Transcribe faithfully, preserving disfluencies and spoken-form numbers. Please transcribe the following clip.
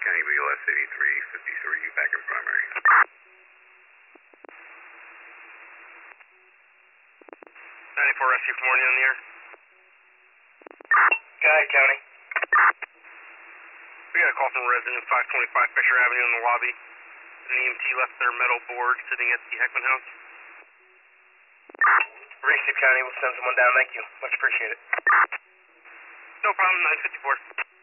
County B L S eighty-three fifty-three, back in primary. ninety-four Rescue from Morning on the air. Go ahead, County. We got a call from a resident, five twenty-five Fisher Avenue in the lobby. An E M T left their metal board sitting at the Heckman house. Rescue County, we'll send someone down. Thank you. Much appreciated. No problem, nine fifty-four.